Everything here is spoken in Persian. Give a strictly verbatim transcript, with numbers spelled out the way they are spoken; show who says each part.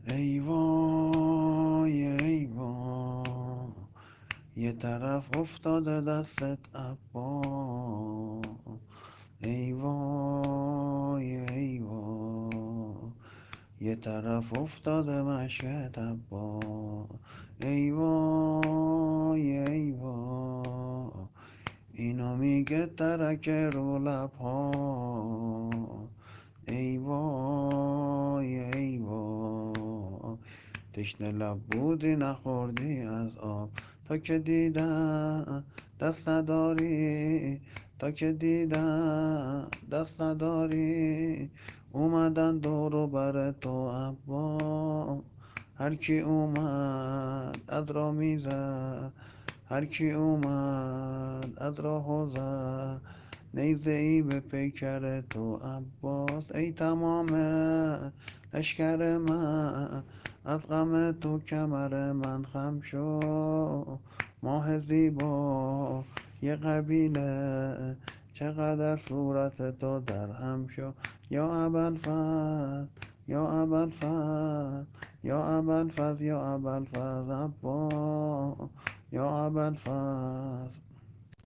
Speaker 1: ای وای ای وای، یه طرف افتاده دستت عباس. ای وای ای وای، یه طرف افتاده مشکت عباس. ای وای ای وای، اینو میگه ترک رو لبها. ای وای ای وای، تشنه لب بودی نخوردی از آب. تا که دیدم دست نداری، تا که دیدم دست نداری، اومدن دورو بر تو عبا. هر کی اومد از را میزد، هر کی اومد از راه زد، نیزه ای به پیکر تو عباس. ای تمام لشکر من، از غم تو کمر من خم شو. ماه زیبا یه قبیله، چقدر صورت تو در هم شو. یا ابوالفضل، یا ابوالفضل، یا ابوالفضل، یا ابوالفضل عباس، یا ابوالفضل.